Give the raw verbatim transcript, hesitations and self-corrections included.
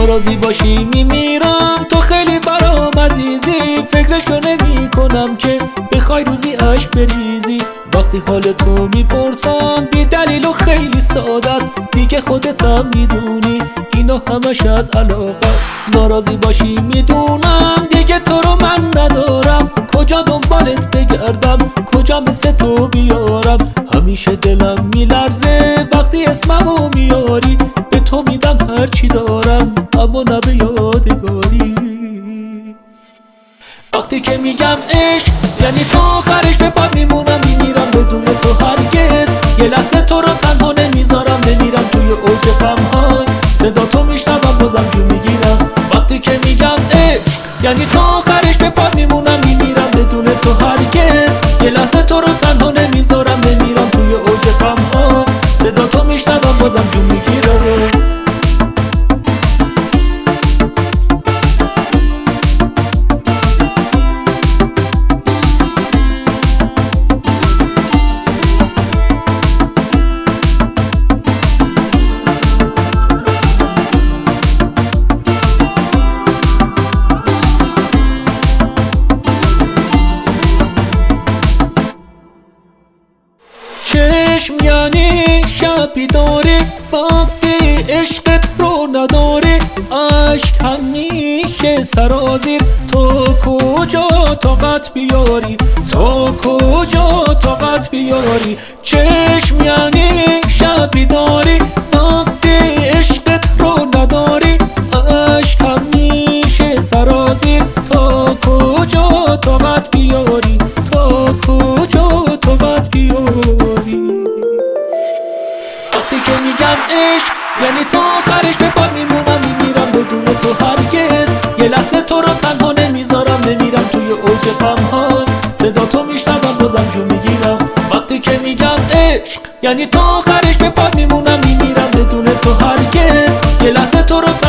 ناراضی باشی میمیرم، تو خیلی برام عزیزی، فکرشو نمی کنم که بخوای روزی عشق بریزی. وقتی حال تو میپرسم بی دلیل و خیلی ساده است، دیگه خودتم میدونی اینا همش از علاقه است. ناراضی باشی میدونم دیگه تو رو من ندارم، کجا دنبالت بگردم کجا مثل تو بیارم. همیشه دلم میلرزه وقتی اسممو میاری، به تو میدم هرچی دارم اما نه به یادگاری. وقتی که میگم عشق یعنی تا آخرش به پات میمونم، میمیرم بدون تو هرگز یه لحظه تو رو تنها نمیذارم. بمیرم توی اوج غم‌ها صدا تو میشنوم بازم جون میگیرم. وقتی که میگم عشق یعنی تا آخرش به پات میمونم، میمیرم بدون تو هرگز یه لحظه تو رو تنها نمیذارم. بمیرم توی اوج غم‌ها صدا تو میشنوم بازم جون میگیرم. چشم یعنی شب بیداری، وقتی عشقت رو نداری عشق همیشه سرازیر. تو کجا طاقت بیاری، تو کجا طاقت بیاری. چشم یعنی شب بیداری، وقتی عشقت رو نداری عشق همیشه سرازیر. تو کجا طاقت بیاری، تو کجا طاقت بیاری. وقتی که میگم عشق یعنی تا آخرش به پات میمونم، میمیرم بدون تو هرگز یه لحظه تو رو تنها نمیذارم. نمیرم توی اوج غم‌ها صدا تو میشنوم بازم جون میگیرم. وقتی که میگم عشق یعنی تا آخرش به پات میمونم، میمیرم بدون تو هرگز یه لحظه تو رو